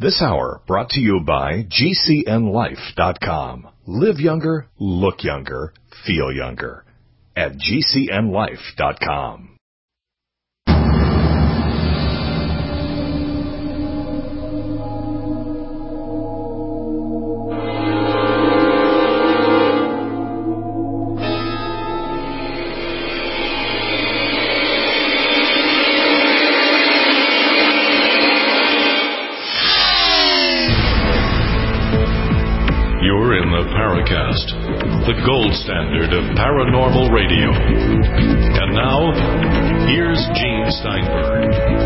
This hour brought to you by GCNLife.com. Live younger, look younger, feel younger at GCNLife.com. The gold standard of paranormal radio. And now, here's Gene Steinberg.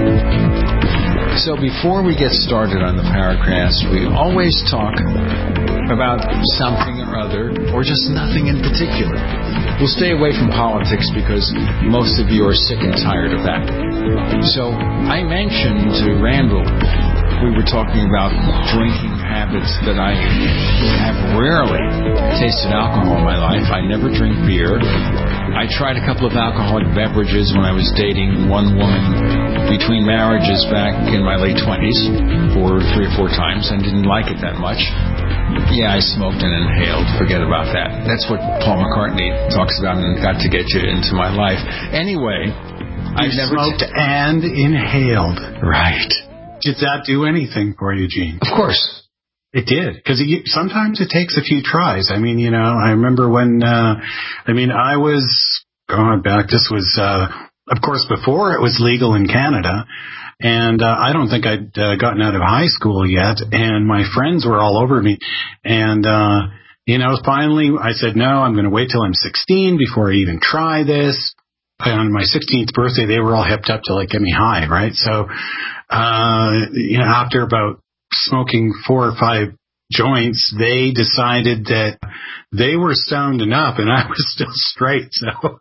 So before we get started on the Paracast, we always talk about something or other, or just nothing in particular. We'll stay away from politics because most of you are sick and tired of that. So I mentioned to Randall, we were talking about drinking habits that I have rarely tasted alcohol in my life. I never drink beer. I tried a couple of alcoholic beverages when I was dating one woman between marriages back in my late 20s for 3 or 4 times and didn't like it that much. Yeah, I smoked and inhaled. Forget about that. That's what Paul McCartney talks about and got to get you into my life. Anyway, I've never smoked and inhaled. Right. Did that do anything for you, Gene? Of course. It did, because sometimes it takes a few tries. I mean, I remember when, I was going back, this was, of course, before it was legal in Canada, and I don't think I'd gotten out of high school yet, and my friends were all over me, and, finally I said, no, I'm going to wait till I'm 16 before I even try this. On my 16th birthday, they were all hipped up to, get me high, right? So, after about smoking 4 or 5 joints, they decided that they were stoned enough and I was still straight. So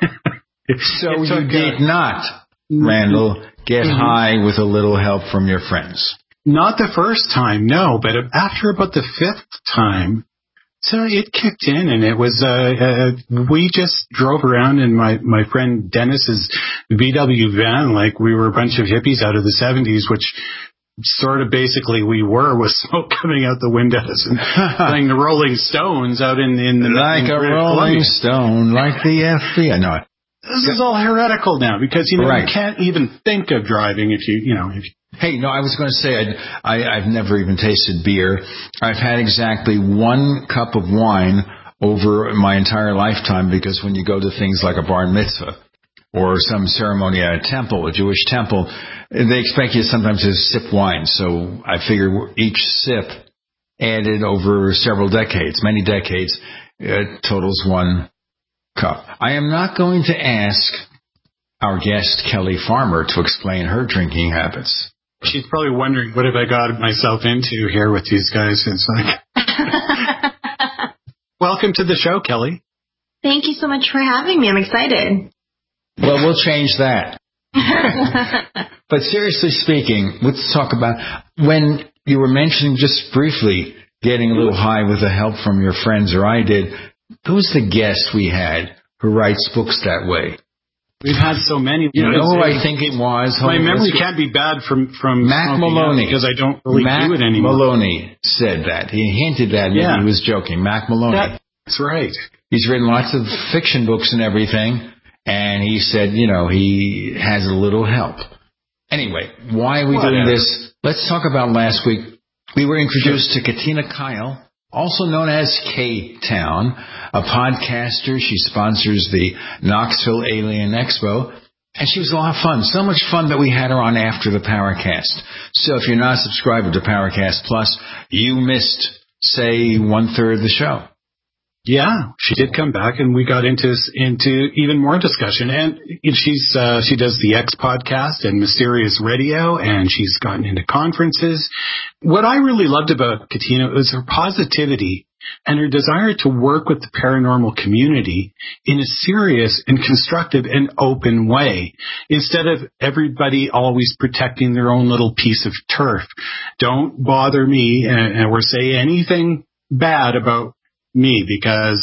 you did not, Randall, get high with a little help from your friends? Not the first time, no, but after about the 5th time, so it kicked in, and it was, we just drove around in my friend Dennis's VW van like we were a bunch of hippies out of the 70s, which sort of basically we were, with smoke coming out the windows and playing the Rolling Stones out in the like a Rolling Stone, like the FBI. No, this is all heretical now because right. You can't even think of driving if you. Hey, no, I was going to say I've never even tasted beer. I've had exactly 1 cup of wine over my entire lifetime, because when you go to things like a bar mitzvah or some ceremony at a temple, a Jewish temple, they expect you sometimes to sip wine. So I figure each sip added over several decades, many decades, totals 1 cup. I am not going to ask our guest, Kelly Farmer, to explain her drinking habits. She's probably wondering, what have I got myself into here with these guys? It's like, welcome to the show, Kelly. Thank you so much for having me. I'm excited. Well, we'll change that. But seriously speaking, let's talk about when you were mentioning just briefly getting a little high with the help from your friends, or I did. Who's the guest we had who writes books that way? We've had so many. You know who I think it was? My memory can't be bad from Mac Maloney, because I don't really do it anymore. Mac Maloney said that. He hinted that. Maybe he was joking. Mac Maloney. That's right. He's written lots of fiction books and everything, and he said, he has a little help. Anyway, why are we doing this? Let's talk about last week. We were introduced to Katina Kyle, also known as K-Town, a podcaster. She sponsors the Knoxville Alien Expo, and she was a lot of fun. So much fun that we had her on after the Paracast. So if you're not a subscriber to Paracast Plus, you missed, say, 1/3 of the show. Yeah, she did come back, and we got into even more discussion. And she does the X podcast and Mysterious Radio, and she's gotten into conferences. What I really loved about Katina was her positivity and her desire to work with the paranormal community in a serious and constructive and open way, instead of everybody always protecting their own little piece of turf. Don't bother me or say anything bad about me, because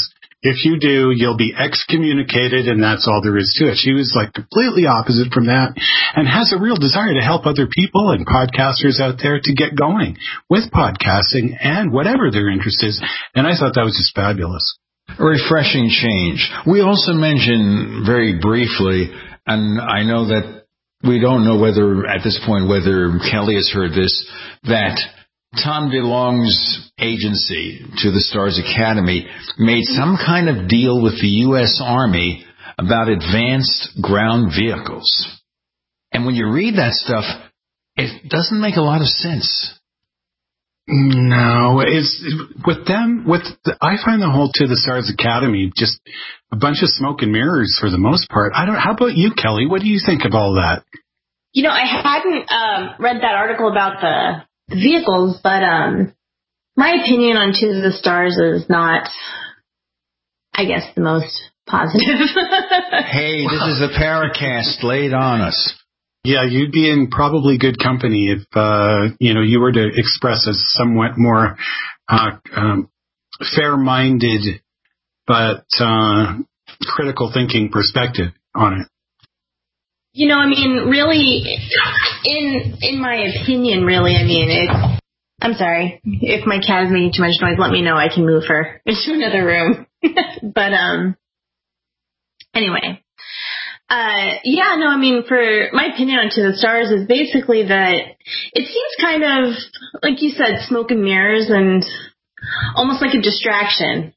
If you do, you'll be excommunicated, and that's all there is to it. She was like completely opposite from that and has a real desire to help other people and podcasters out there to get going with podcasting and whatever their interest is. And I thought that was just fabulous. A refreshing change. We also mentioned very briefly, and I know that we don't know whether, at this point, whether Kelly has heard this, that Tom DeLonge's agency, To the Stars Academy, made some kind of deal with the U.S. Army about advanced ground vehicles. And when you read that stuff, it doesn't make a lot of sense. No, it's with them. I find the whole To the Stars Academy just a bunch of smoke and mirrors for the most part. How about you, Kelly? What do you think of all that? I hadn't read that article about the vehicles, but my opinion on To the Stars is not, I guess, the most positive. Hey, this is a Paracast laid on us. Yeah, you'd be in probably good company if you were to express a somewhat more fair-minded but critical thinking perspective on it. Really, in my opinion, I'm sorry. If my cat is making too much noise, let me know. I can move her into another room. But, anyway. For my opinion on To the Stars is basically that it seems kind of, like you said, smoke and mirrors and almost like a distraction,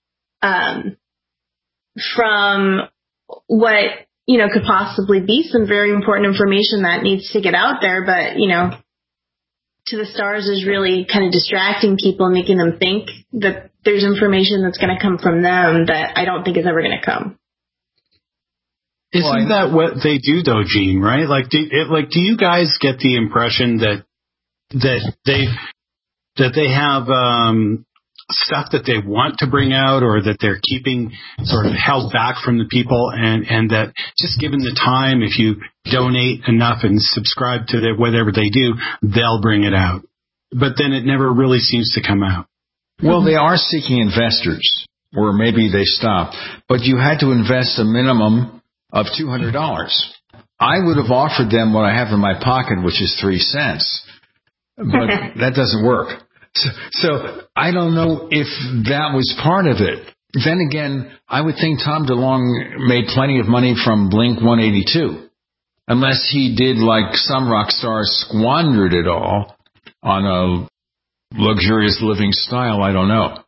from what, could possibly be some very important information that needs to get out there. But, To the Stars is really kind of distracting people, making them think that there's information that's going to come from them that I don't think is ever going to come. Isn't that what they do, though, Gene? Right? Do you guys get the impression that they have stuff that they want to bring out, or that they're keeping sort of held back from the people, and that just given the time, if you donate enough and subscribe to whatever they do, they'll bring it out? But then it never really seems to come out. Well, they are seeking investors, or maybe they stopped, but you had to invest a minimum of $200. I would have offered them what I have in my pocket, which is 3 cents, but that doesn't work. So I don't know if that was part of it. Then again, I would think Tom DeLonge made plenty of money from Blink-182, unless he did like some rock stars, squandered it all on a luxurious living style. I don't know.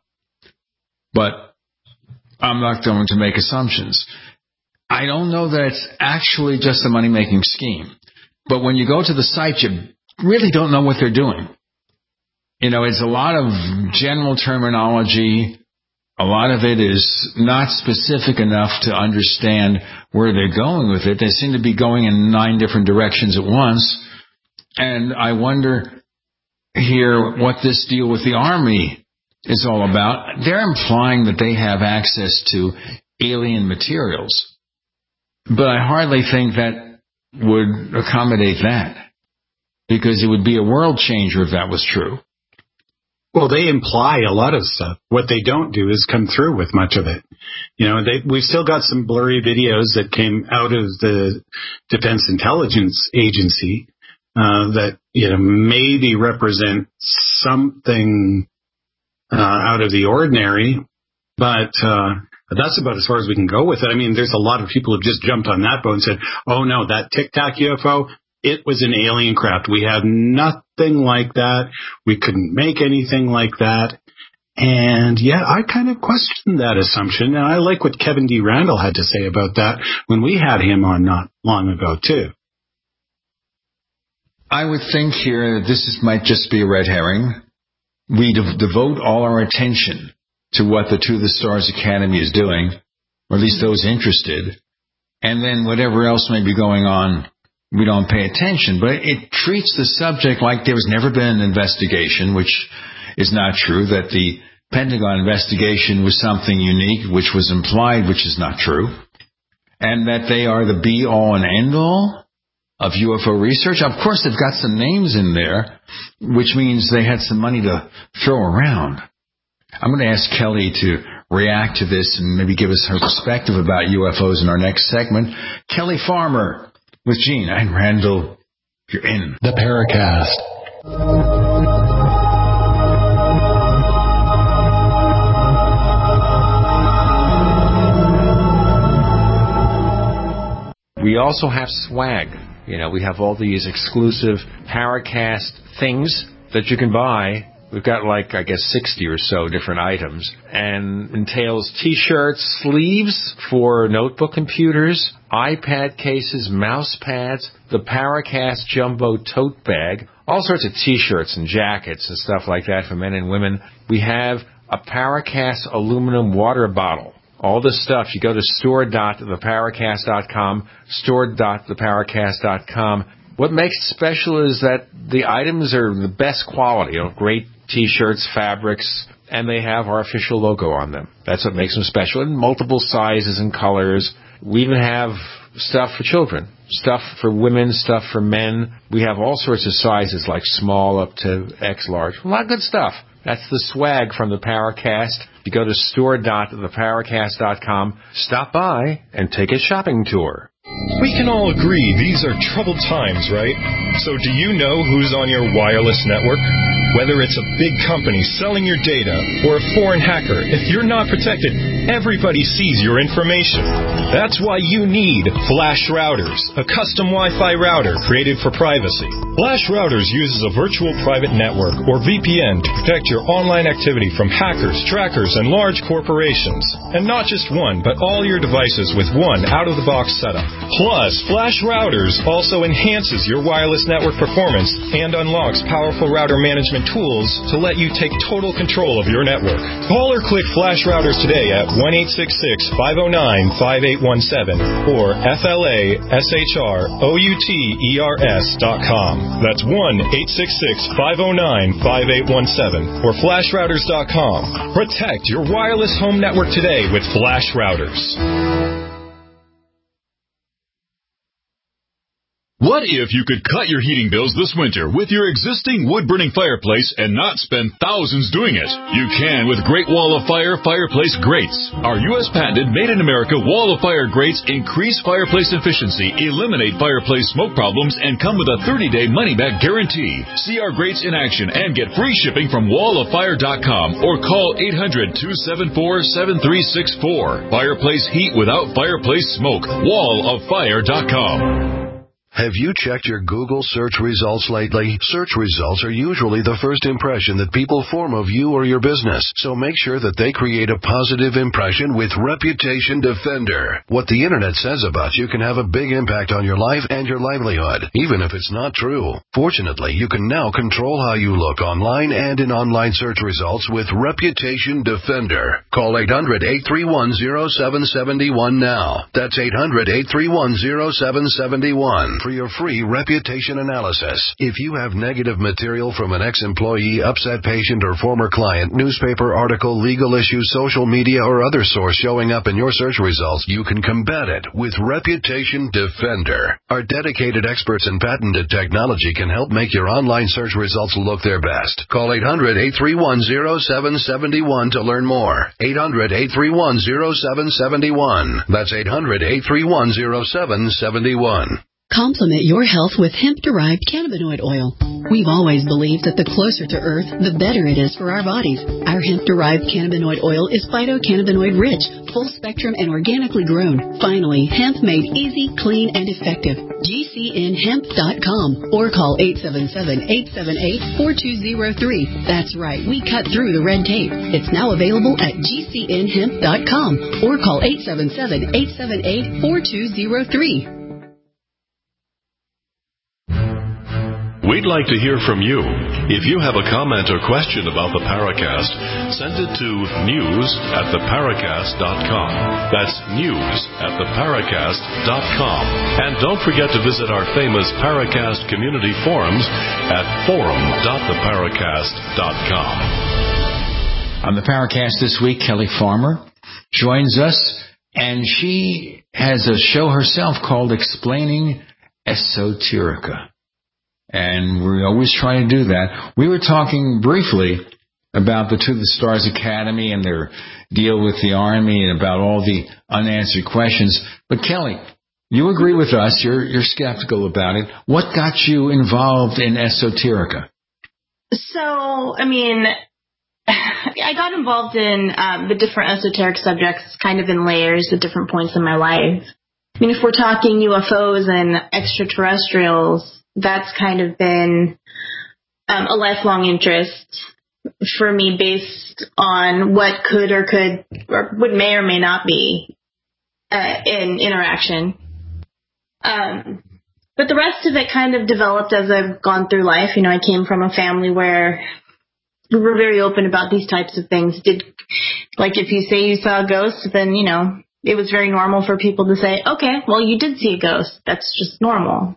But I'm not going to make assumptions. I don't know that it's actually just a money-making scheme. But when you go to the site, you really don't know what they're doing. It's a lot of general terminology. A lot of it is not specific enough to understand where they're going with it. They seem to be going in 9 different directions at once. And I wonder here what this deal with the Army is all about. They're implying that they have access to alien materials. But I hardly think that would accommodate that, because it would be a world changer if that was true. Well, they imply a lot of stuff. What they don't do is come through with much of it. We've still got some blurry videos that came out of the Defense Intelligence Agency that maybe represent something out of the ordinary, but that's about as far as we can go with it. There's a lot of people who've just jumped on that boat and said, oh no, that Tic Tac UFO, it was an alien craft. We have nothing like that. We couldn't make anything like that. And yeah, I kind of questioned that assumption. And I like what Kevin D. Randall had to say about that when we had him on not long ago too. I would think here this might just be a red herring. We devote all our attention to what the To the Stars Academy is doing, or at least those interested, and then whatever else may be going on, we don't pay attention. But it treats the subject like there's never been an investigation, which is not true, that the Pentagon investigation was something unique, which was implied, which is not true, and that they are the be-all and end-all of UFO research. Of course, they've got some names in there, which means they had some money to throw around. I'm going to ask Kelly to react to this and maybe give us her perspective about UFOs in our next segment. Kelly Farmer with Gene and Randall. You're in the Paracast. We also have swag. We have all these exclusive Paracast things that you can buy. We've got 60 or so different items, and entails T-shirts, sleeves for notebook computers, iPad cases, mouse pads, the Paracast Jumbo tote bag, all sorts of T-shirts and jackets and stuff like that for men and women. We have a Paracast aluminum water bottle. All this stuff, you go to store.theparacast.com, store.theparacast.com. What makes it special is that the items are the best quality, great T-shirts, fabrics, and they have our official logo on them. That's what makes them special, in multiple sizes and colors. We even have stuff for children, stuff for women, stuff for men. We have all sorts of sizes, like small up to X large. A lot of good stuff. That's the swag from the Paracast. You go to store.theparacast.com, stop by, and take a shopping tour. We can all agree these are troubled times, right? So do you know who's on your wireless network? Whether it's a big company selling your data or a foreign hacker, if you're not protected, everybody sees your information. That's why you need Flash Routers, a custom Wi-Fi router created for privacy. Flash Routers uses a virtual private network, or VPN, to protect your online activity from hackers, trackers, and large corporations. And not just one, but all your devices with one out-of-the-box setup. Plus, Flash Routers also enhances your wireless network performance and unlocks powerful router management tools to let you take total control of your network. Call or click Flash Routers today at 1-866-509-5817 or FLASHROUTERS.com. That's 1-866-509-5817 or FlashRouters.com. Protect your wireless home network today with Flash Routers. What if you could cut your heating bills this winter with your existing wood-burning fireplace and not spend thousands doing it? You can with Great Wall of Fire fireplace grates. Our U.S. patented made-in-America Wall of Fire grates increase fireplace efficiency, eliminate fireplace smoke problems, and come with a 30-day money-back guarantee. See our grates in action and get free shipping from walloffire.com or call 800-274-7364. Fireplace heat without fireplace smoke. walloffire.com. Have you checked your Google search results lately? Search results are usually the first impression that people form of you or your business, so make sure that they create a positive impression with Reputation Defender. What the Internet says about you can have a big impact on your life and your livelihood, even if it's not true. Fortunately, you can now control how you look online and in online search results with Reputation Defender. Call 800-831-0771 now. That's 800-831-0771. For your free reputation analysis. If you have negative material from an ex-employee, upset patient, or former client, newspaper article, legal issue, social media, or other source showing up in your search results, you can combat it with Reputation Defender. Our dedicated experts in patented technology can help make your online search results look their best. Call 800-831-0771 to learn more. 800-831-0771. That's 800-831-0771. Complement your health with hemp-derived cannabinoid oil. We've always believed that the closer to Earth, the better it is for our bodies. Our hemp-derived cannabinoid oil is phytocannabinoid-rich, full-spectrum, and organically grown. Finally, hemp made easy, clean, and effective. GCNhemp.com or call 877-878-4203. That's right, we cut through the red tape. It's now available at GCNhemp.com or call 877-878-4203. We'd like to hear from you. If you have a comment or question about the Paracast, send it to news@theparacast.com. That's news@theparacast.com. And don't forget to visit our famous Paracast community forums at forum.theparacast.com. On the Paracast this week, Kelly Farmer joins us, and she has a show herself called Explaining Esoterica. And we always try to do that. We were talking briefly about the To the Stars Academy and their deal with the Army and about all the unanswered questions. But Kelly, you agree with us. You're skeptical about it. What got you involved in esoterica? So, I mean, I got involved in the different esoteric subjects kind of in layers at different points in my life. I mean, if we're talking UFOs and extraterrestrials, that's kind of been a lifelong interest for me based on what could or what may or may not be in interaction. But the rest of it kind of developed as I've gone through life. You know, I came from a family where we were very open about these types of things. Like if you say you saw a ghost, then, you know, it was very normal for people to say, okay, well, you did see a ghost. That's just normal.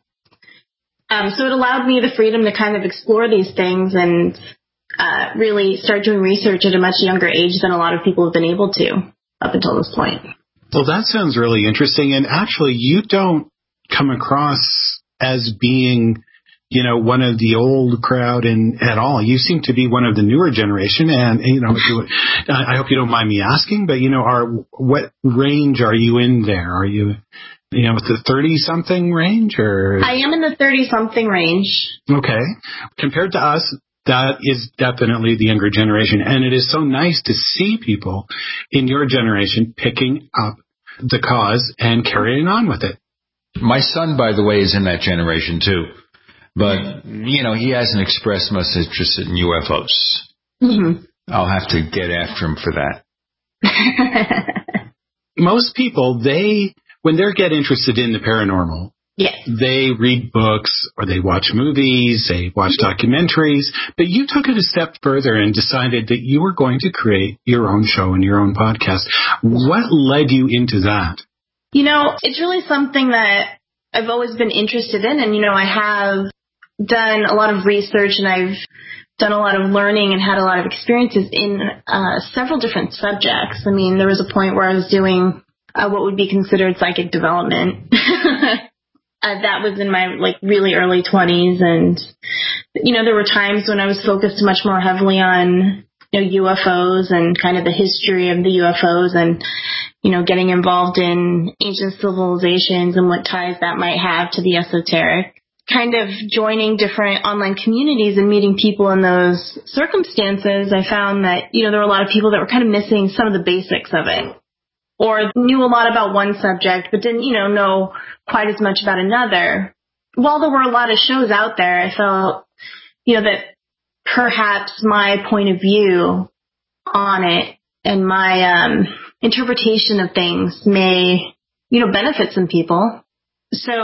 So it allowed me the freedom to kind of explore these things and really start doing research at a much younger age than a lot of people have been able to up until this point. Well, that sounds really interesting. And actually, you don't come across as being, you know, one of the old crowd at all. You seem to be one of the newer generation. And, you know, I hope you don't mind me asking, but, you know, what range are you in there? Are you, you know, the 30-something range? Or I am in the 30-something range. Okay. Compared to us, that is definitely the younger generation. And it is so nice to see people in your generation picking up the cause and carrying on with it. My son, by the way, is in that generation, too. But, you know, he hasn't expressed much interest in UFOs. Mm-hmm. I'll have to get after him for that. Most people, when they get interested in the paranormal, yes, they read books or they watch movies, they watch documentaries. But you took it a step further and decided that you were going to create your own show and your own podcast. What led you into that? You know, it's really something that I've always been interested in. And, you know, I have done a lot of research and I've done a lot of learning and had a lot of experiences in several different subjects. I mean, there was a point where I was doing what would be considered psychic development. That was in my, like, really early 20s. And, you know, there were times when I was focused much more heavily on, you know, UFOs and kind of the history of the UFOs and, you know, getting involved in ancient civilizations and what ties that might have to the esoteric. Kind of joining different online communities and meeting people in those circumstances, I found that, you know, there were a lot of people that were kind of missing some of the basics of it. Or knew a lot about one subject, but didn't, you know quite as much about another. While there were a lot of shows out there, I felt, you know, that perhaps my point of view on it and my interpretation of things may, you know, benefit some people. So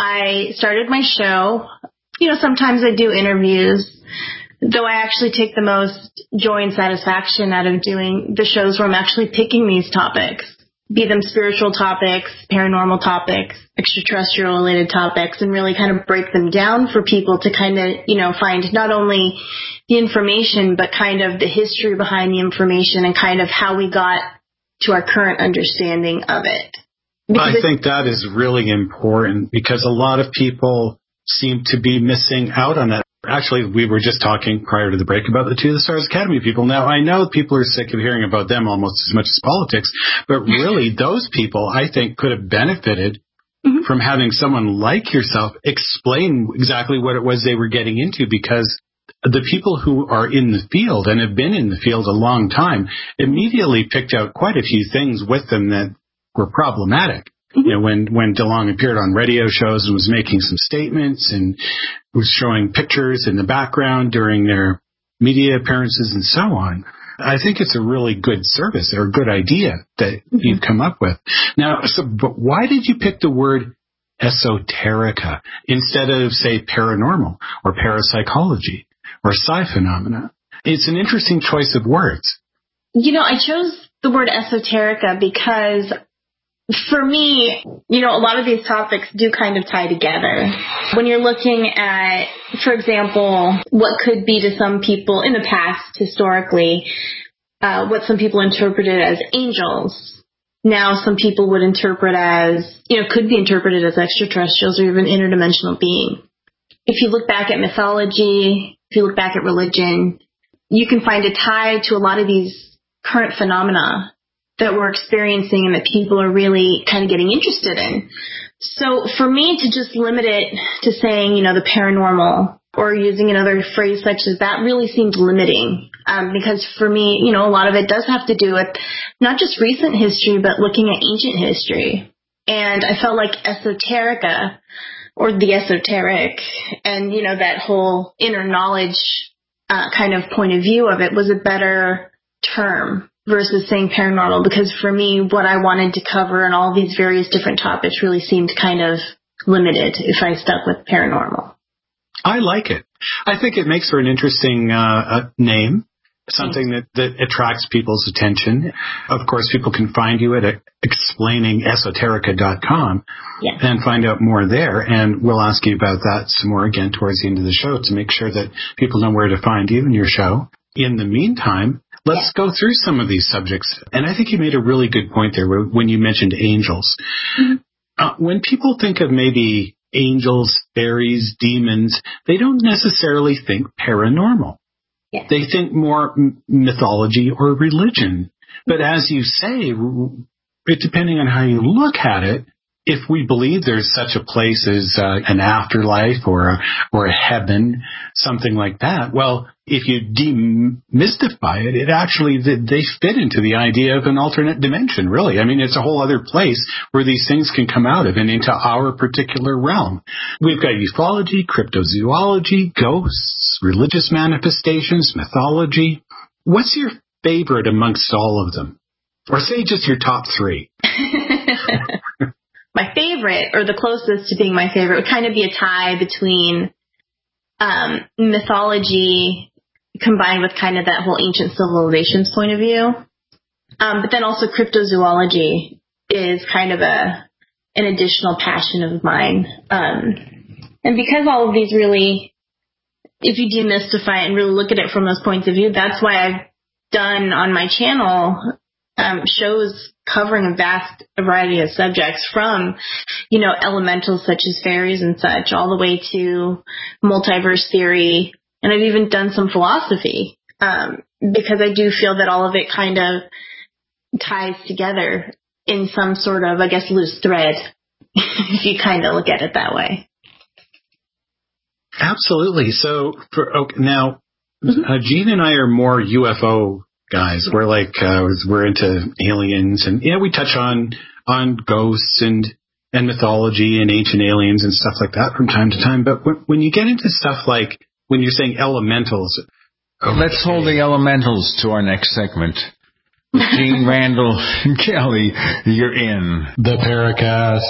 I started my show. You know, sometimes I do interviews, though I actually take the most joy and satisfaction out of doing the shows where I'm actually picking these topics. Be them spiritual topics, paranormal topics, extraterrestrial related topics, and really kind of break them down for people to kind of, you know, find not only the information, but kind of the history behind the information and kind of how we got to our current understanding of it. I think that is really important because a lot of people seem to be missing out on that. Actually, we were just talking prior to the break about the To the Stars Academy people. Now, I know people are sick of hearing about them almost as much as politics, but really those people, I think, could have benefited from having someone like yourself explain exactly what it was they were getting into, because the people who are in the field and have been in the field a long time immediately picked out quite a few things with them that were problematic. You know, when DeLong appeared on radio shows and was making some statements and was showing pictures in the background during their media appearances and so on, I think it's a really good service or a good idea that you've come up with. Now, but why did you pick the word esoterica instead of, say, paranormal or parapsychology or psi phenomena? It's an interesting choice of words. You know, I chose the word esoterica because for me, you know, a lot of these topics do kind of tie together. When you're looking at, for example, what could be to some people in the past, historically, what some people interpreted as angels. Now some people would interpret as, you know, could be interpreted as extraterrestrials or even interdimensional being. If you look back at mythology, if you look back at religion, you can find a tie to a lot of these current phenomena that we're experiencing and that people are really kind of getting interested in. So for me to just limit it to saying, the paranormal or using another phrase such as that really seemed limiting. Because for me, a lot of it does have to do with not just recent history, but looking at ancient history. And I felt like esoterica or the esoteric and, that whole inner knowledge kind of point of view of it was a better term versus saying paranormal, because for me, what I wanted to cover and all these various different topics really seemed kind of limited if I stuck with paranormal. I like it. I think it makes for an interesting name, something that attracts people's attention. Of course, people can find you at explainingesoterica.com and find out more there. And we'll ask you about that some more again towards the end of the show to make sure that people know where to find you and your show. In the meantime, let's go through some of these subjects. And I think you made a really good point there when you mentioned angels. Mm-hmm. When people think of maybe angels, fairies, demons, they don't necessarily think paranormal. Yeah. They think more mythology or religion. But as you say, depending on how you look at it, if we believe there's such a place as an afterlife or a heaven, something like that, well, if you demystify it, it actually, they fit into the idea of an alternate dimension, really. I mean, it's a whole other place where these things can come out of and into our particular realm. We've got ufology, cryptozoology, ghosts, religious manifestations, mythology. What's your favorite amongst all of them? Or say just your top three. My favorite, or the closest to being my favorite, would kind of be a tie between mythology combined with kind of that whole ancient civilizations point of view. But then also cryptozoology is kind of an additional passion of mine. And because all of these really, if you demystify it and really look at it from those points of view, that's why I've done on my channel shows covering a vast variety of subjects from, elementals such as fairies and such, all the way to multiverse theory. And I've even done some philosophy, because I do feel that all of it kind of ties together in some sort of, I guess, loose thread, if you kind of look at it that way. Absolutely. So now, Jean and I are more UFO guys. We're we're into aliens, and we touch on ghosts and mythology and ancient aliens and stuff like that from time to time. But when you get into stuff like when you're saying elementals, let's hold the elementals to our next segment. Jean, Randall, and Kelly, you're in the Paracast.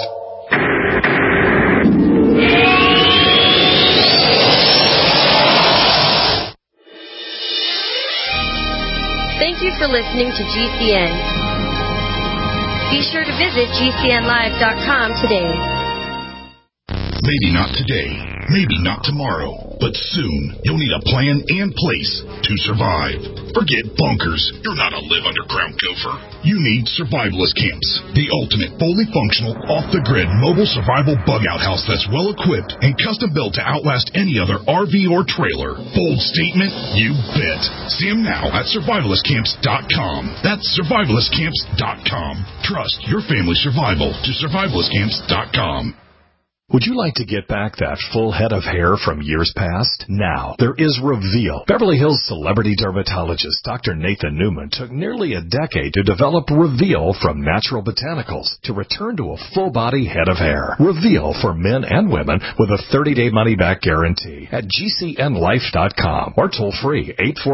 Thank you for listening to GCN. Be sure to visit GCNlive.com today. Maybe not today, maybe not tomorrow, but soon you'll need a plan and place to survive. Forget bunkers. You're not a live underground gopher. You need survivalist camps, the ultimate fully functional, off-the-grid mobile survival bug-out house that's well-equipped and custom-built to outlast any other RV or trailer. Bold statement? You bet. See them now at survivalistcamps.com. That's survivalistcamps.com. Trust your family's survival to survivalistcamps.com. Would you like to get back that full head of hair from years past? Now, there is Reveal. Beverly Hills celebrity dermatologist Dr. Nathan Newman took nearly a decade to develop Reveal from natural botanicals to return to a full-body head of hair. Reveal for men and women with a 30-day money-back guarantee at GCNlife.com or toll free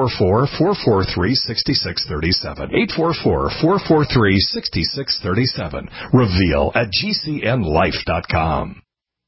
844-443-6637. 844-443-6637. Reveal at GCNlife.com.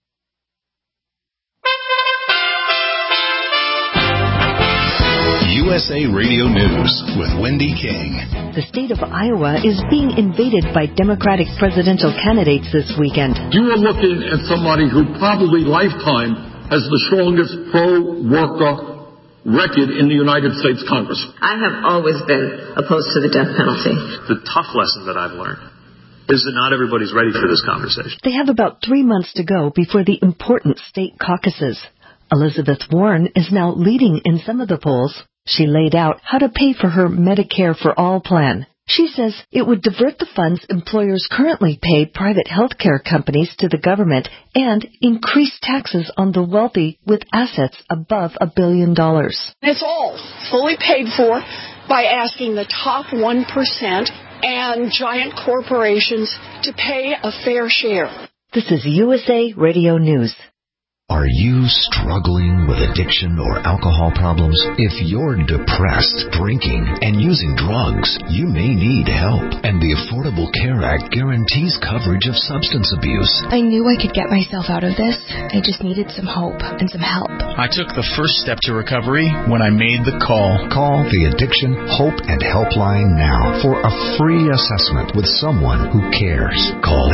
USA Radio News with Wendy King. The state of Iowa is being invaded by Democratic presidential candidates this weekend. You are looking at somebody who probably lifetime has the strongest pro-worker record in the United States Congress. I have always been opposed to the death penalty. The tough lesson that I've learned is that not everybody's ready for this conversation. They have about 3 months to go before the important state caucuses. Elizabeth Warren is now leading in some of the polls. She laid out how to pay for her Medicare for All plan. She says it would divert the funds employers currently pay private health care companies to the government and increase taxes on the wealthy with assets above $1 billion. It's all fully paid for by asking the top 1% and giant corporations to pay a fair share. This is USA Radio News. Are you struggling with addiction or alcohol problems? If you're depressed, drinking, and using drugs, you may need help. And the Affordable Care Act guarantees coverage of substance abuse. I knew I could get myself out of this. I just needed some hope and some help. I took the first step to recovery when I made the call. Call the Addiction, Hope, and Helpline now for a free assessment with someone who cares. Call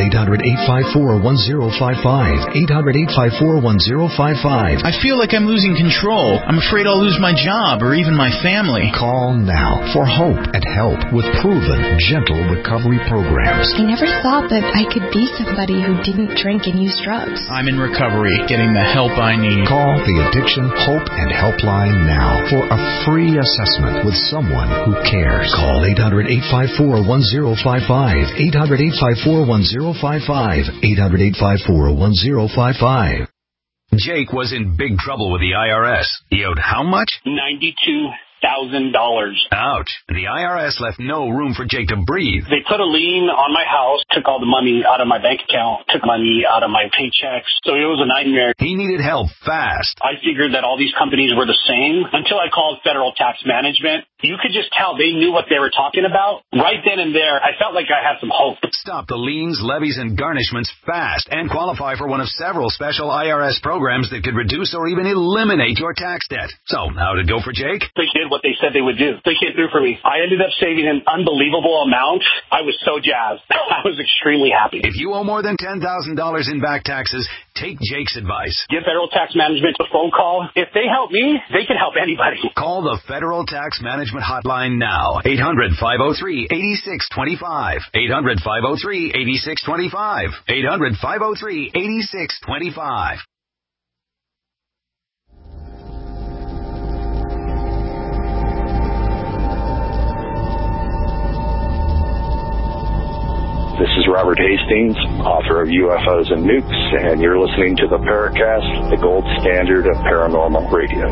800-854-1055. 800-854-1055. I feel like I'm losing control. I'm afraid I'll lose my job or even my family. Call now for hope and help with proven, gentle recovery programs. I never thought that I could be somebody who didn't drink and use drugs. I'm in recovery, getting the help I need. Call the Addiction, Hope, and Helpline now for a free assessment with someone who cares. Call 800-854-1055. 800-854-1055. 800-854-1055. Jake was in big trouble with the IRS. He owed how much? $92,000. Ouch. The IRS left no room for Jake to breathe. They put a lien on my house, took all the money out of my bank account, took money out of my paychecks. So it was a nightmare. He needed help fast. I figured that all these companies were the same until I called Federal Tax Management. You could just tell they knew what they were talking about. Right then and there, I felt like I had some hope. Stop the liens, levies, and garnishments fast and qualify for one of several special IRS programs that could reduce or even eliminate your tax debt. So, how'd it go for Jake? They did what they said they would do. They came through for me. I ended up saving an unbelievable amount. I was so jazzed. I was extremely happy. If you owe more than $10,000 in back taxes, take Jake's advice. Give Federal Tax Management a phone call. If they help me, they can help anybody. Call the Federal Tax Management hotline now. 800-503-8625. 800-503-8625. 800-503-8625. This is Robert Hastings, author of UFOs and Nukes, and you're listening to the Paracast, the gold standard of paranormal radio.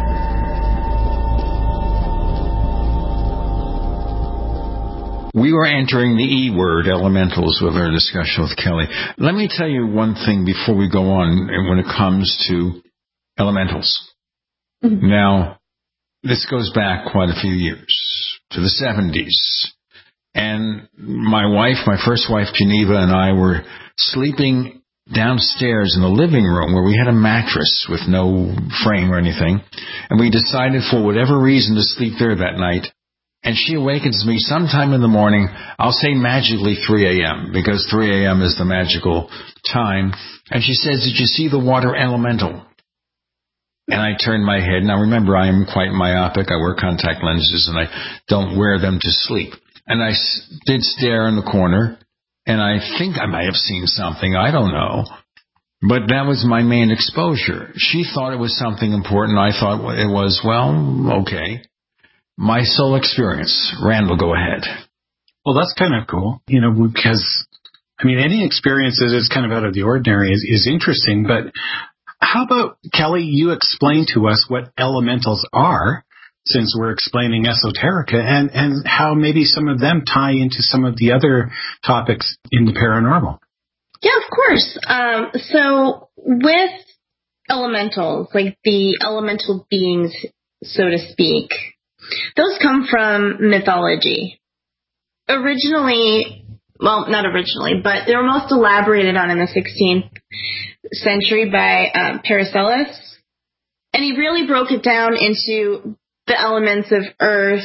We were entering the E word, elementals, with our discussion with Kelly. Let me tell you one thing before we go on when it comes to elementals. Mm-hmm. Now, this goes back quite a few years, to the 70s. And my first wife, Geneva, and I were sleeping downstairs in the living room where we had a mattress with no frame or anything. And we decided for whatever reason to sleep there that night. And she awakens me sometime in the morning, I'll say magically 3 a.m., because 3 a.m. is the magical time. And she says, "Did you see the water elemental?" And I turned my head. Now remember, I am quite myopic. I wear contact lenses and I don't wear them to sleep. And I did stare in the corner, and I think I might have seen something. I don't know. But that was my main exposure. She thought it was something important. I thought it was, well, okay. My sole experience. Randall, go ahead. Well, that's kind of cool, because, any experience that is kind of out of the ordinary is interesting. But how about, Kelly, you explain to us what elementals are, since we're explaining esoterica, and how maybe some of them tie into some of the other topics in the paranormal. Yeah, of course. So with elementals, like the elemental beings, so to speak, those come from mythology. Originally, well, not originally, but they were most elaborated on in the 16th century by Paracelsus. And he really broke it down into the elements of earth,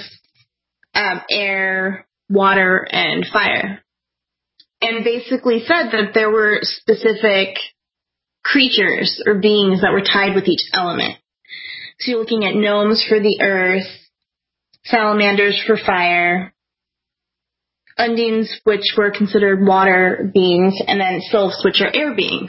air, water, and fire. And basically said that there were specific creatures or beings that were tied with each element. So you're looking at gnomes for the earth, salamanders for fire, undines, which were considered water beings, and then sylphs, which are air beings.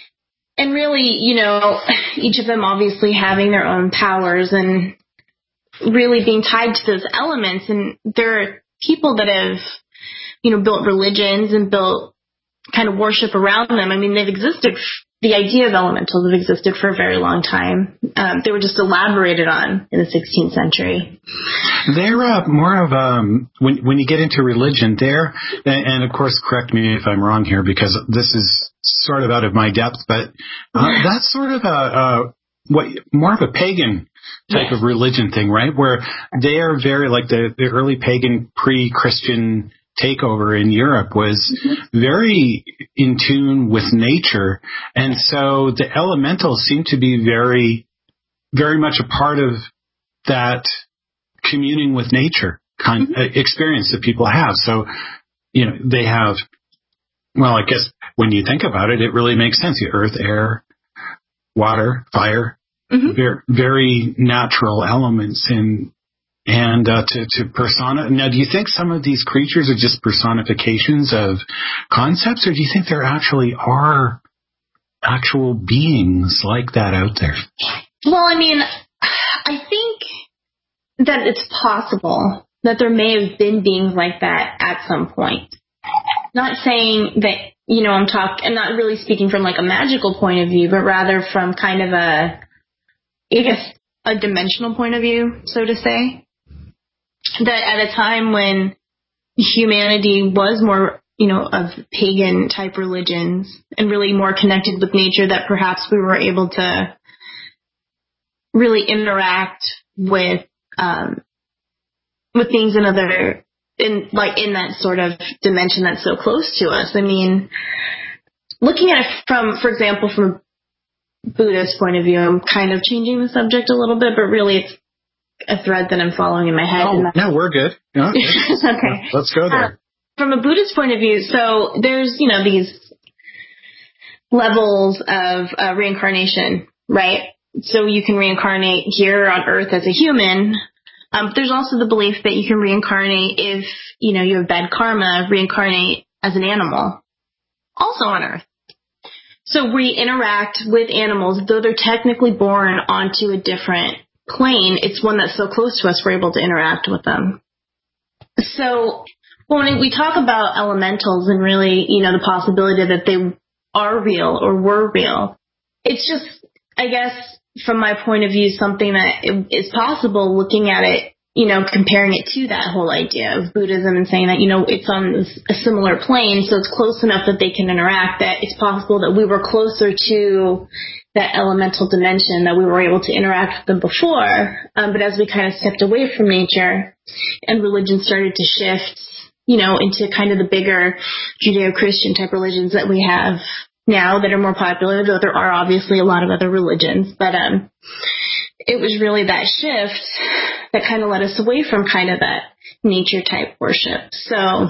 And really, each of them obviously having their own powers and really being tied to those elements. And there are people that have, built religions and built kind of worship around them. I mean, they've existed. The idea of elementals have existed for a very long time. They were just elaborated on in the 16th century. They're more of when you get into religion, and of course, correct me if I'm wrong here because this is sort of out of my depth, but that's sort of more of a pagan type of religion thing, right? Where they are very like the early pagan pre-Christian takeover in Europe was very in tune with nature. And so the elementals seem to be very, very much a part of that communing with nature kind of experience that people have. So, they have, well, I guess when you think about it, it really makes sense. The earth, air, water, fire, very, very natural elements and to persona. Now, do you think some of these creatures are just personifications of concepts, or do you think there actually are actual beings like that out there? Well, I mean, I think that it's possible that there may have been beings like that at some point. Not saying that, I'm not really speaking from like a magical point of view, but rather from kind of a dimensional point of view, so to say. That at a time when humanity was more, of pagan type religions and really more connected with nature, that perhaps we were able to really interact with things in that sort of dimension that's so close to us. I mean, looking at it for example, from a Buddhist point of view, I'm kind of changing the subject a little bit, but really it's a thread that I'm following in my head. No, we're good. No, okay. Let's go there. From a Buddhist point of view, so there's, these levels of reincarnation, right? So you can reincarnate here on Earth as a human. There's also the belief that you can reincarnate if, you have bad karma, reincarnate as an animal, also on Earth. So we interact with animals, though they're technically born onto a different plane. It's one that's so close to us, we're able to interact with them. So when we talk about elementals and really, the possibility that they are real or were real, it's just, I guess, from my point of view, something that is possible looking at it, comparing it to that whole idea of Buddhism and saying that, it's on a similar plane, so it's close enough that they can interact, that it's possible that we were closer to that elemental dimension, that we were able to interact with them before. But as we kind of stepped away from nature and religion started to shift, into kind of the bigger Judeo-Christian type religions that we have now that are more popular, though there are obviously a lot of other religions, but it was really that shift that kind of led us away from kind of that nature type worship. So,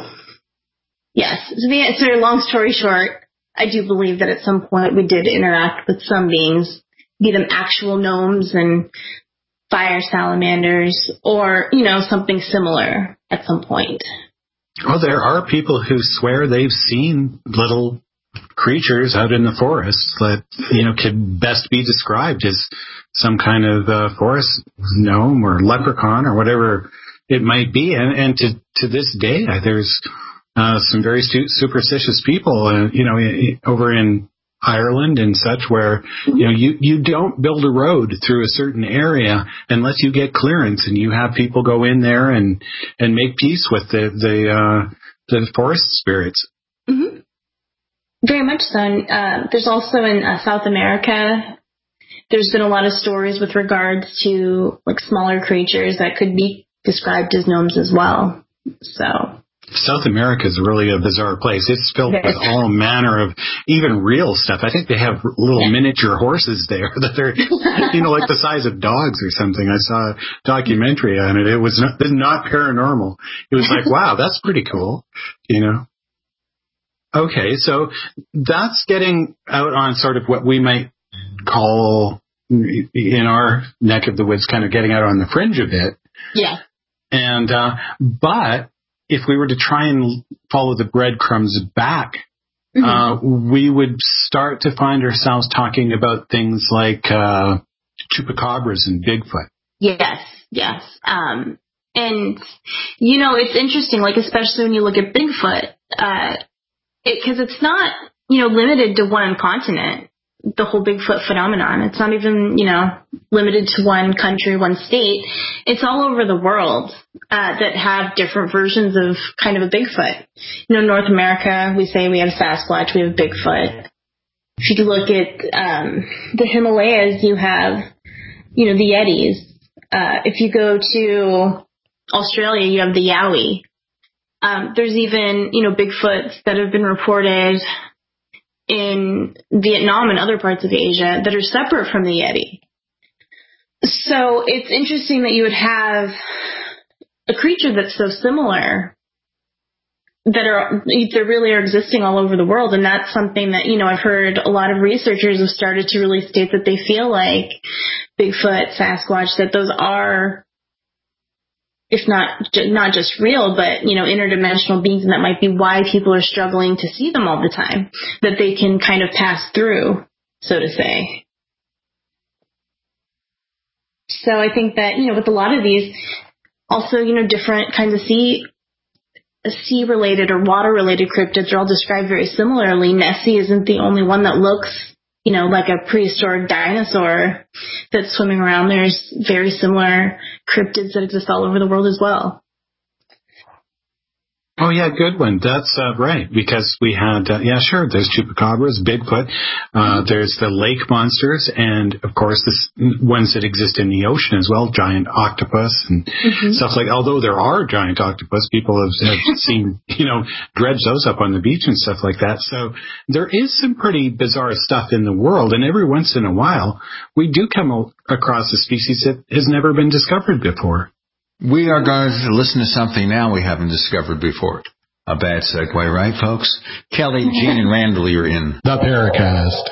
yes, so the answer, long story short, I do believe that at some point we did interact with some beings, be them actual gnomes and fire salamanders, or, something similar at some point. Well, there are people who swear they've seen little creatures out in the forest that, could best be described as some kind of forest gnome or leprechaun or whatever it might be. And to this day, there's some very superstitious people, over in Ireland and such, where you don't build a road through a certain area unless you get clearance, and you have people go in there and make peace with the forest spirits. Mm-hmm. Very much so. There's also in South America, there's been a lot of stories with regards to like smaller creatures that could be described as gnomes as well. So South America is really a bizarre place. It's filled with all manner of even real stuff. I think they have little miniature horses there that are, like the size of dogs or something. I saw a documentary on it. It was not paranormal. It was like, wow, that's pretty cool, Okay, so that's getting out on sort of what we might call, in our neck of the woods, kind of getting out on the fringe a bit. Yeah. And, but if we were to try and follow the breadcrumbs back, we would start to find ourselves talking about things like chupacabras and Bigfoot. Yes. And, it's interesting, like, especially when you look at Bigfoot, because it's not, limited to one continent, the whole Bigfoot phenomenon. It's not even, limited to one country, one state. It's all over the world that have different versions of kind of a Bigfoot. North America, we say we have Sasquatch, we have Bigfoot. If you look at the Himalayas, you have, the Yetis. If you go to Australia, you have the Yowie. There's even, Bigfoots that have been reported in Vietnam and other parts of Asia that are separate from the Yeti. So it's interesting that you would have a creature that's so similar that really are existing all over the world. And that's something that, I've heard a lot of researchers have started to really state that they feel like Bigfoot, Sasquatch, that those are, if not just real, but, interdimensional beings, and that might be why people are struggling to see them all the time, that they can kind of pass through, so to say. So I think that, with a lot of these, also, different kinds of sea-related or water-related cryptids are all described very similarly. Nessie isn't the only one that looks, like a prehistoric dinosaur that's swimming around. There's very similar cryptids that exist all over the world as well. Oh, yeah, good one. That's right, because we had, there's chupacabras, Bigfoot, there's the lake monsters, and, of course, the ones that exist in the ocean as well, giant octopus and stuff like. Although there are giant octopus, people have seen, dredge those up on the beach and stuff like that. So there is some pretty bizarre stuff in the world, and every once in a while, we do come across a species that has never been discovered before. We are going to listen to something now we haven't discovered before. A bad segue, right, folks? Kelly, Gene, and Randall, you're in the Paracast.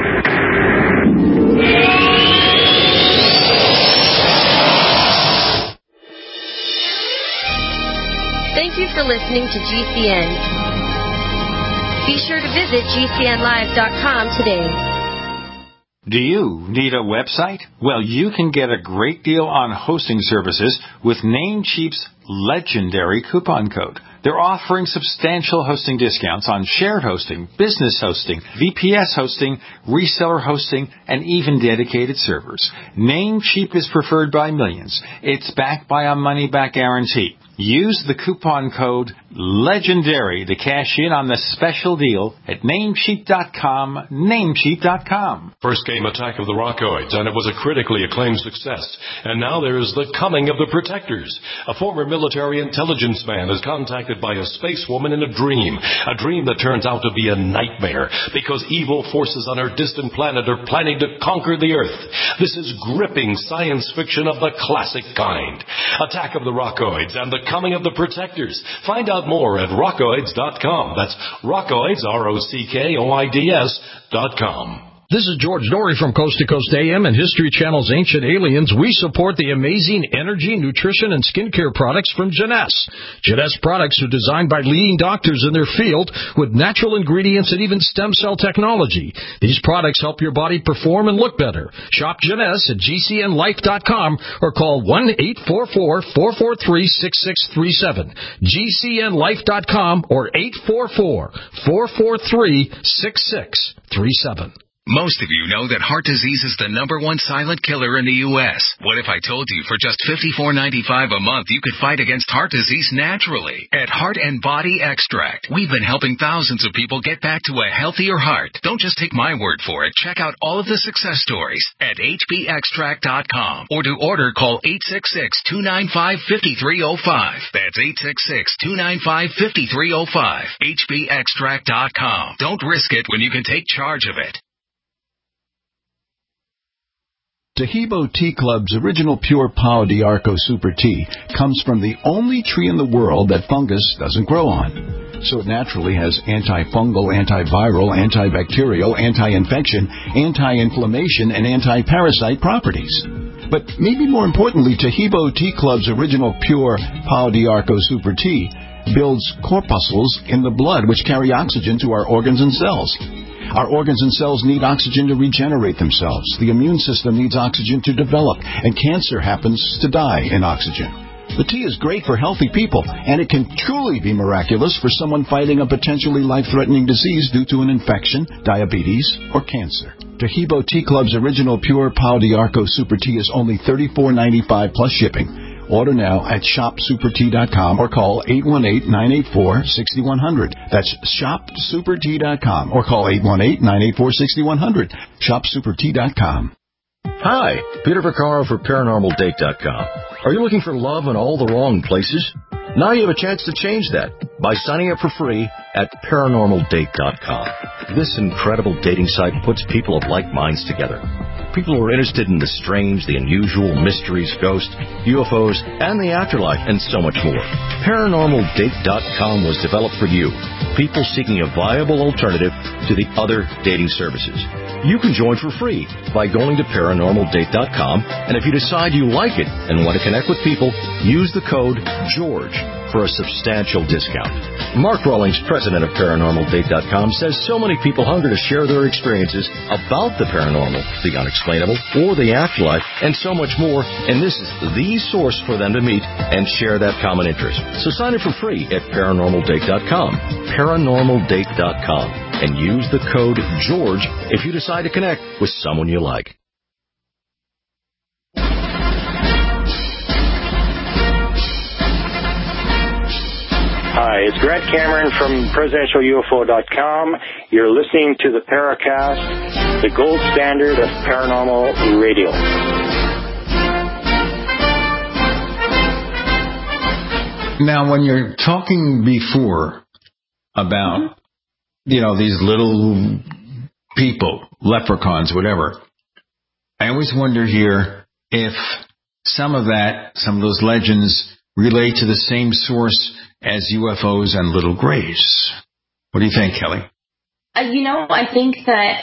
Thank you for listening to GCN. Be sure to visit GCNlive.com today. Do you need a website? Well, you can get a great deal on hosting services with Namecheap's legendary coupon code. They're offering substantial hosting discounts on shared hosting, business hosting, VPS hosting, reseller hosting, and even dedicated servers. Namecheap is preferred by millions. It's backed by a money-back guarantee. Use the coupon code LEGENDARY to cash in on the special deal at Namecheap.com, Namecheap.com. First came Attack of the Rockoids, and it was a critically acclaimed success. And now there is The Coming of the Protectors. A former military intelligence man is contacted by a space woman in a dream that turns out to be a nightmare because evil forces on her distant planet are planning to conquer the Earth. This is gripping science fiction of the classic kind. Attack of the Rockoids and The Coming of the Protectors. Find out more at rockoids.com. That's Rockoids, ROCKOIDS.com. This is George Dory from Coast to Coast AM and History Channel's Ancient Aliens. We support the amazing energy, nutrition, and skincare products from Jeunesse. Jeunesse products are designed by leading doctors in their field with natural ingredients and even stem cell technology. These products help your body perform and look better. Shop Jeunesse at GCNlife.com or call 1-844-443-6637. GCNlife.com or 844-443-6637. Most of you know that heart disease is the #1 silent killer in the U.S. What if I told you for just $54.95 a month you could fight against heart disease naturally? At Heart and Body Extract, we've been helping thousands of people get back to a healthier heart. Don't just take my word for it. Check out all of the success stories at hbextract.com. Or to order, call 866-295-5305. That's 866-295-5305. hbextract.com. Don't risk it when you can take charge of it. Taheebo Tea Club's original pure Pau d'Arco Super Tea comes from the only tree in the world that fungus doesn't grow on. So it naturally has antifungal, antiviral, antibacterial, anti-infection, anti-inflammation, and anti-parasite properties. But maybe more importantly, Taheebo Tea Club's original pure Pau d'Arco Super Tea builds corpuscles in the blood which carry oxygen to our organs and cells. Our organs and cells need oxygen to regenerate themselves. The immune system needs oxygen to develop, and cancer happens to die in oxygen. The tea is great for healthy people, and it can truly be miraculous for someone fighting a potentially life-threatening disease due to an infection, diabetes, or cancer. Tahibo Tea Club's original pure Pau d'Arco Super Tea is only $34.95 plus shipping. Order now at shopsupertea.com or call 818-984-6100. That's shopsupertea.com or call 818-984-6100. Shopsupertea.com. Hi, Peter Vaccaro for ParanormalDate.com. Are you looking for love in all the wrong places? Now you have a chance to change that by signing up for free at ParanormalDate.com. This incredible dating site puts people of like minds together. People who are interested in the strange, the unusual, mysteries, ghosts, UFOs, and the afterlife, and so much more. ParanormalDate.com was developed for you, people seeking a viable alternative to the other dating services. You can join for free by going to ParanormalDate.com, and if you decide you like it and want to connect with people, use the code GEORGE for a substantial discount. Mark Rawlings, president of ParanormalDate.com, says so many people hunger to share their experiences about the paranormal, the unexplainable, or the afterlife, and so much more, and this is the source for them to meet and share that common interest. So sign up for free at ParanormalDate.com, ParanormalDate.com, and use the code GEORGE if you decide to connect with someone you like. Hi, it's Grant Cameron from PresidentialUFO.com. You're listening to the Paracast, the gold standard of paranormal radio. Now, when you're talking before about, these little people, leprechauns, whatever, I always wonder here if some of those legends relate to the same source as UFOs and little grays. What do you think, Kelly? I think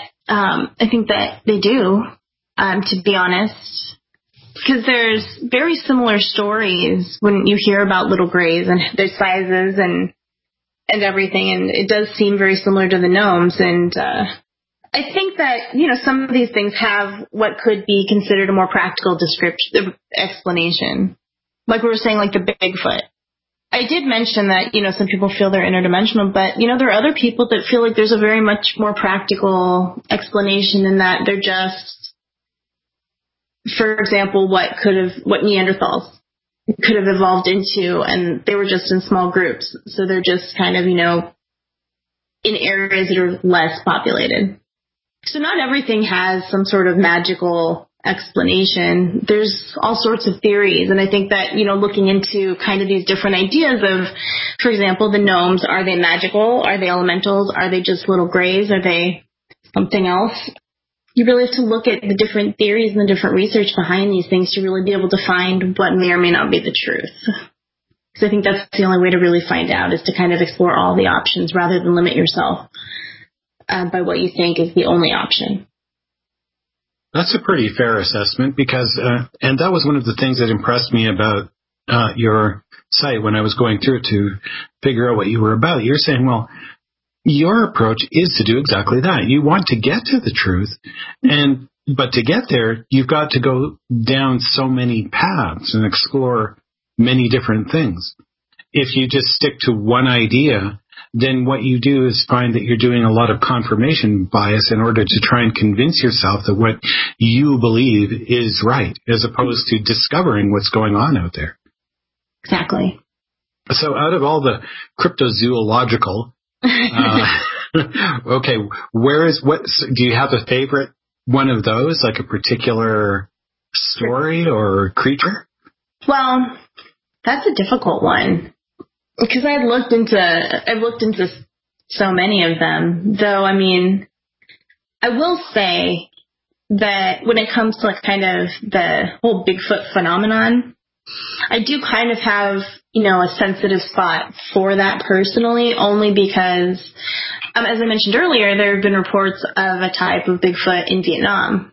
that they do, to be honest, because there's very similar stories when you hear about little grays and their sizes and everything, and it does seem very similar to the gnomes. And I think that some of these things have what could be considered a more practical explanation, like we were saying, like the Bigfoot. I did mention that, some people feel they're interdimensional, but, there are other people that feel like there's a very much more practical explanation in that they're just, for example, what Neanderthals could have evolved into, and they were just in small groups. So they're just kind of, in areas that are less populated. So not everything has some sort of magical explanation. There's all sorts of theories, and I think that looking into kind of these different ideas of, for example, the gnomes, are they magical? Are they elementals? Are they just little grays? Are they something else? You really have to look at the different theories and the different research behind these things to really be able to find what may or may not be the truth. Because I think that's the only way to really find out, is to kind of explore all the options rather than limit yourself by what you think is the only option. That's a pretty fair assessment because, and that was one of the things that impressed me about your site when I was going through it to figure out what you were about. You're saying, well, your approach is to do exactly that. You want to get to the truth, but to get there, you've got to go down so many paths and explore many different things. If you just stick to one idea, then what you do is find that you're doing a lot of confirmation bias in order to try and convince yourself that what you believe is right, as opposed to discovering what's going on out there. Exactly. So out of all the cryptozoological, okay, do you have a favorite one of those, like a particular story or creature? Well, that's a difficult one. Because I've looked into so many of them, though. I mean, I will say that when it comes to kind of the whole Bigfoot phenomenon, I do kind of have, a sensitive spot for that personally, only because, as I mentioned earlier, there have been reports of a type of Bigfoot in Vietnam.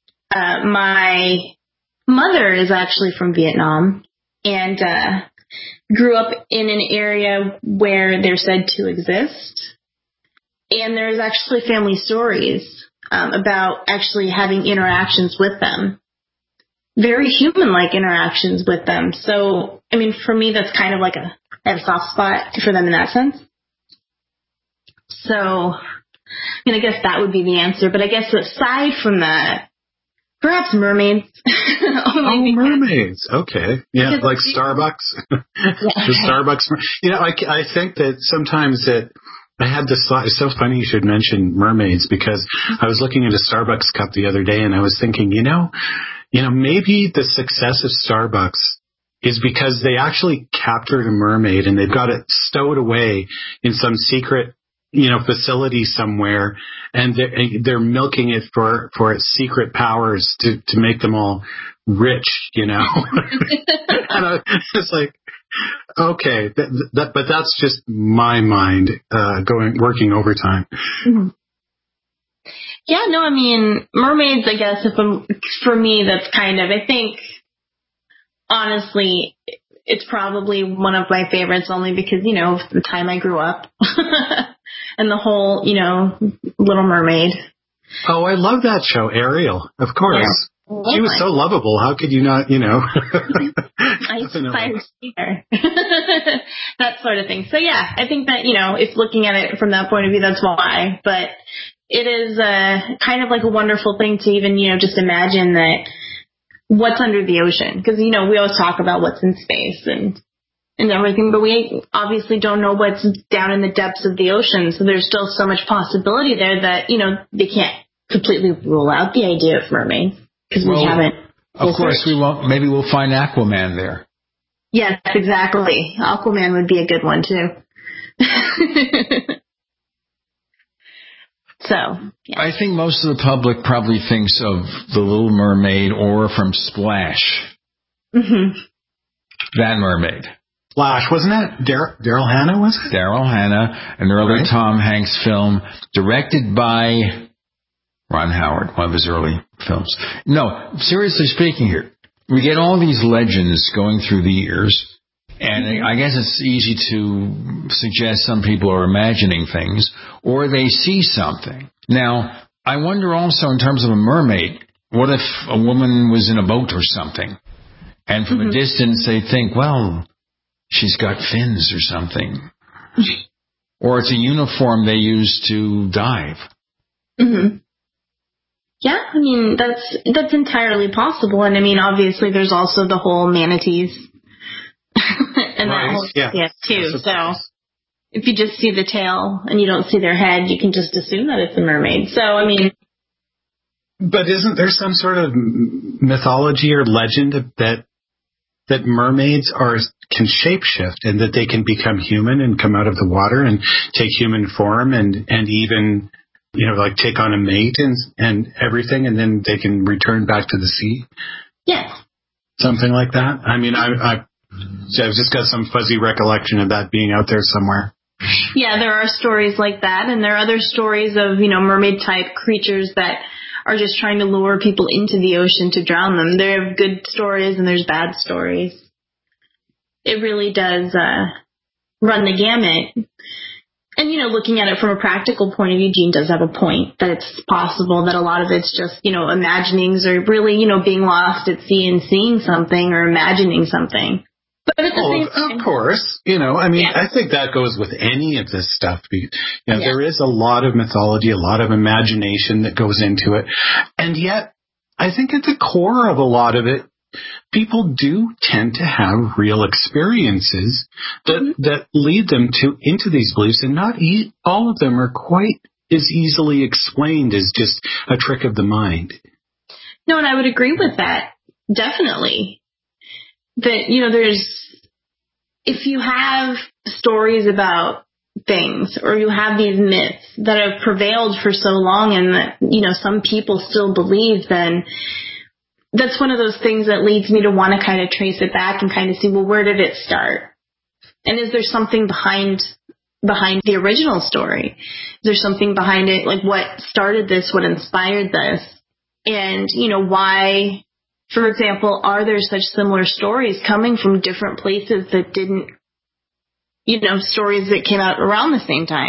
My mother is actually from Vietnam, and grew up in an area where they're said to exist. And there's actually family stories about actually having interactions with them. Very human-like interactions with them. So, I mean, for me, that's kind of like I have a soft spot for them in that sense. So, I mean, I guess that would be the answer. But I guess aside from that, perhaps mermaids. Mermaids. Okay. Yeah, like Starbucks. The Starbucks. You know, I think that sometimes that I had this thought. It's so funny you should mention mermaids, because I was looking at a Starbucks cup the other day and I was thinking, you know, maybe the success of Starbucks is because they actually captured a mermaid and they've got it stowed away in some secret, facility somewhere, and they're milking it for its secret powers to make them all rich, And it's like, okay, but that's just my mind working overtime. Mm-hmm. Yeah, no, I mean, mermaids, I guess, for me, that's kind of, I think, honestly, it's probably one of my favorites only because, the time I grew up and the whole, Little Mermaid. Oh, I love that show, Ariel, of course. Yeah. She was so lovable. How could you not, I aspire to see her. That sort of thing. So, yeah, I think that, if looking at it from that point of view, that's why. But it is kind of like a wonderful thing to even, just imagine that what's under the ocean. Because, we always talk about what's in space and everything, but we obviously don't know what's down in the depths of the ocean. So there's still so much possibility there that, they can't completely rule out the idea of mermaids. Because we haven't. Of course, we won't. Maybe we'll find Aquaman there. Yes, exactly. Aquaman would be a good one, too. So, yeah. I think most of the public probably thinks of The Little Mermaid or from Splash. Mm-hmm. That mermaid. Splash, wasn't it? Daryl Hannah, was it? Daryl Hannah, an early Tom Hanks film, directed by Ron Howard, one of his early films. No, seriously speaking here, we get all these legends going through the years, and I guess it's easy to suggest some people are imagining things, or they see something. Now, I wonder also in terms of a mermaid, what if a woman was in a boat or something, and from a distance they think, well, she's got fins or something. Or it's a uniform they use to dive. Mm-hmm. Yeah, I mean, that's entirely possible. And I mean, obviously there's also the whole manatees. And that whole too. So if you just see the tail and you don't see their head, you can just assume that it's a mermaid. So, I mean. But isn't there some sort of mythology or legend that mermaids can shapeshift and that they can become human and come out of the water and take human form and even, like take on a mate and everything, and then they can return back to the sea? Yes. Something like that? I mean, I've just got some fuzzy recollection of that being out there somewhere. Yeah, there are stories like that, and there are other stories of, mermaid-type creatures that are just trying to lure people into the ocean to drown them. There are good stories and there's bad stories. It really does run the gamut. And, looking at it from a practical point of view, Gene does have a point that it's possible that a lot of it's just, imaginings or really, being lost at sea and seeing something or imagining something. But at the same time, of course, I think that goes with any of this stuff. There is a lot of mythology, a lot of imagination that goes into it. And yet, I think at the core of a lot of it, people do tend to have real experiences that lead them into these beliefs, and not all of them are quite as easily explained as just a trick of the mind. No, and I would agree with that. Definitely. That, if you have stories about things, or you have these myths that have prevailed for so long and that, some people still believe, then that's one of those things that leads me to want to kind of trace it back and kind of see, well, where did it start? And is there something behind the original story? Is there something behind it? Like, what started this? What inspired this? And, why, for example, are there such similar stories coming from different places that didn't, stories that came out around the same time?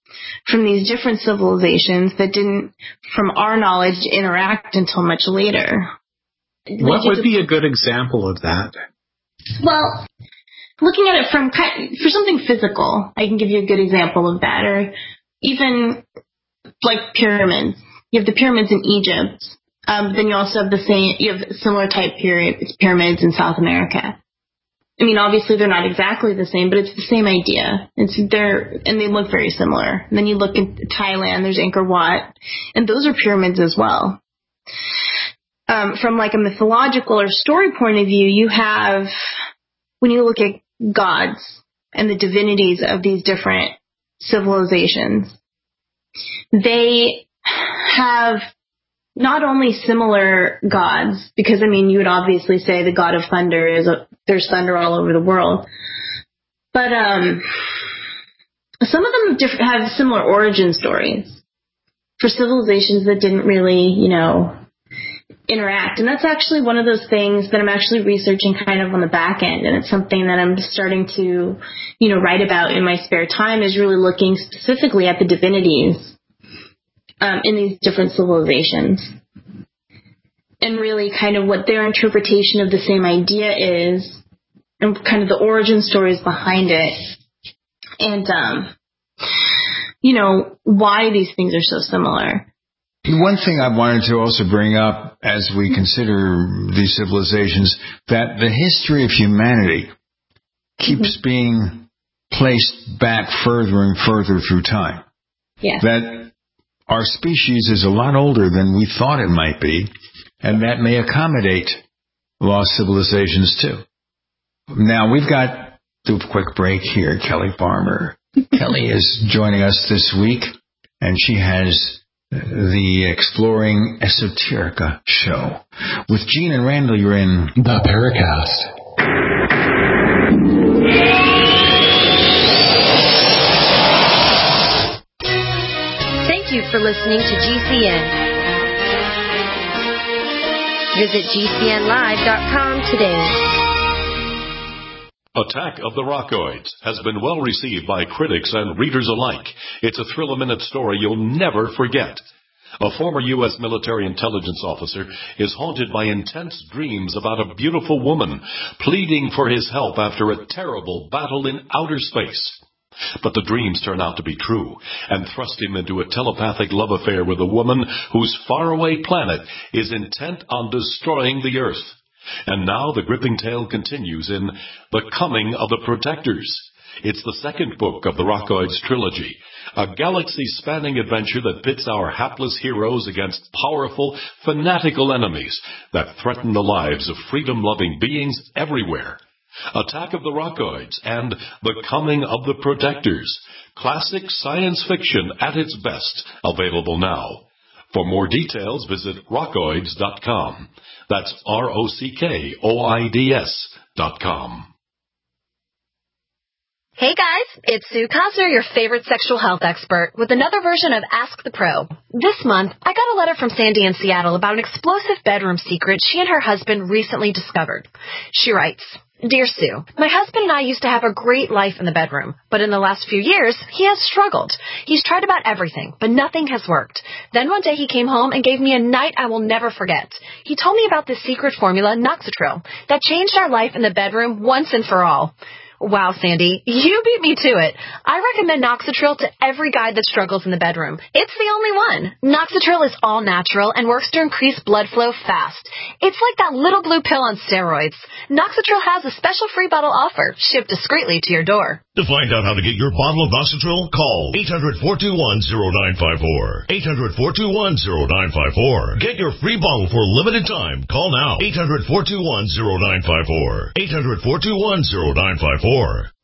from these different civilizations that didn't, from our knowledge, interact until much later. What would be a good example of that? Well, looking at it for something physical, I can give you a good example of that. Or even like pyramids. You have the pyramids in Egypt. Then you also have you have similar type pyramids in South America. I mean, obviously they're not exactly the same, but it's the same idea. And they look very similar. And then you look at Thailand, there's Angkor Wat, and those are pyramids as well. From like a mythological or story point of view, you have, when you look at gods and the divinities of these different civilizations, they have not only similar gods, because, I mean, you would obviously say the god of thunder there's thunder all over the world, but some of them have similar origin stories for civilizations that didn't really, interact. And that's actually one of those things that I'm actually researching kind of on the back end, and it's something that I'm starting to, write about in my spare time, is really looking specifically at the divinities in these different civilizations, and really kind of what their interpretation of the same idea is, and kind of the origin stories behind it, and why these things are so similar. One thing I wanted to also bring up as we consider these civilizations, that the history of humanity keeps being placed back further and further through time. Yeah. That our species is a lot older than we thought it might be, and that may accommodate lost civilizations too. Now, we've got to do a quick break here. Kelly Farmer. Kelly is joining us this week, and she has the Exploring Esoterica show. With Gene and Randall, you're in The Paracast. Thank you for listening to GCN. Visit GCNlive.com today. Attack of the Rockoids has been well received by critics and readers alike. It's a thrill-a-minute story you'll never forget. A former U.S. military intelligence officer is haunted by intense dreams about a beautiful woman pleading for his help after a terrible battle in outer space. But the dreams turn out to be true and thrust him into a telepathic love affair with a woman whose faraway planet is intent on destroying the Earth. And now the gripping tale continues in The Coming of the Protectors. It's the second book of the Rockoids trilogy, a galaxy-spanning adventure that pits our hapless heroes against powerful, fanatical enemies that threaten the lives of freedom-loving beings everywhere. Attack of the Rockoids and The Coming of the Protectors. Classic science fiction at its best. Available now. For more details, visit rockoids.com. That's ROCKOIDS.com. Hey guys, it's Sue Cosner, your favorite sexual health expert, with another version of Ask the Pro. This month, I got a letter from Sandy in Seattle about an explosive bedroom secret she and her husband recently discovered. She writes, Dear Sue, my husband and I used to have a great life in the bedroom, but in the last few years, he has struggled. He's tried about everything, but nothing has worked. Then one day he came home and gave me a night I will never forget. He told me about this secret formula, Noxitril, that changed our life in the bedroom once and for all. Wow, Sandy, you beat me to it. I recommend Noxitril to every guy that struggles in the bedroom. It's the only one. Noxitril is all natural and works to increase blood flow fast. It's like that little blue pill on steroids. Noxitril has a special free bottle offer, shipped discreetly to your door. To find out how to get your bottle of Noxitril, call 800-421-0954. 800-421-0954. Get your free bottle for a limited time. Call now. 800-421-0954. 800-421-0954.